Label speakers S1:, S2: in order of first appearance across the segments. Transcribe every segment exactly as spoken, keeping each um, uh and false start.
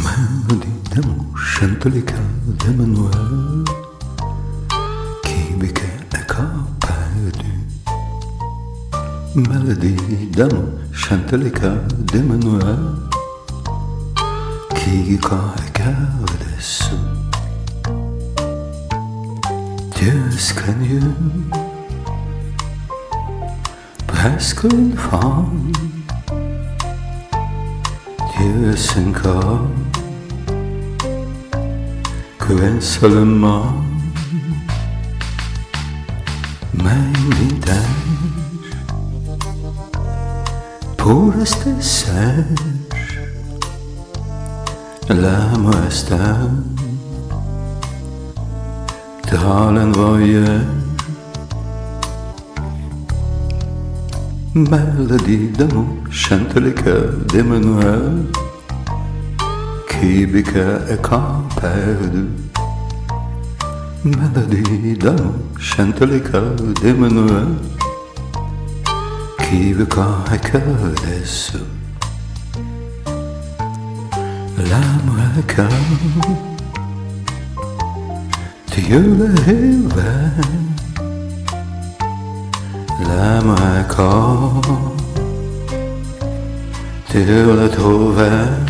S1: Mélodie d'amour chante les cœurs d'Emmanuel qui biquait un corps perdu. Mélodie d'amour chante les cœurs d'Emmanuel qui corps un cœur dessous. Dieu scraigneux, presque une femme. Dieu c'est corps cruel seulement, mais vintage pour rester sèche. La moustache dans l'envoyeur, mélodie d'amour chante les cœurs d'Emmanuel qui biquait un corps perdu. Mélodie d'amour chante les cœurs d'Emmanuel qui biquait un cœur dessous. L'amour est cœur, Dieu l'hiver. L'amour est corps, Dieu l'a trouvé.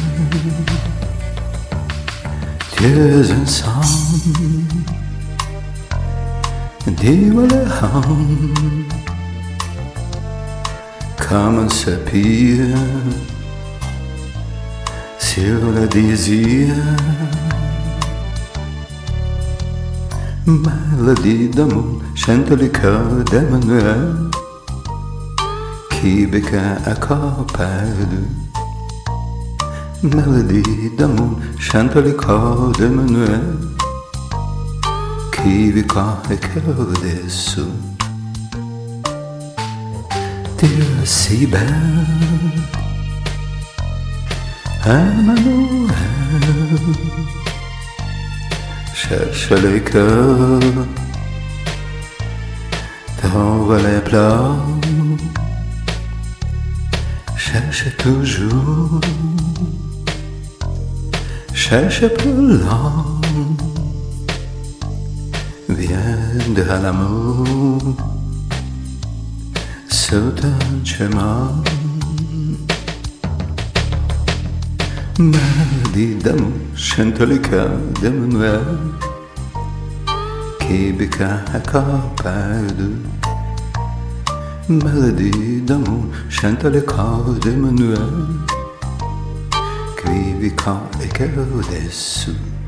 S1: Dieu est ensemble, Dieu les hommes, comme un sapir sur le désir. Mélodie d'amour chante le cœur d'Emmanuel qui biquait un corps perdu. Mélodie d'amour chante le corps d'Emmanuel qui biquait un cœur dessous. Dieu si belle, Emmanuel, cherche les cœurs dans les plats, cherche toujours, cherche plus loin, viens de l'amour sur un chemin. Mélodie d'amour chante le cœur d'Emmanuel qui biquait un corps perdu. Mélodie d'amour chante le corps d'Emmanuel qui biquait un cœur dessous.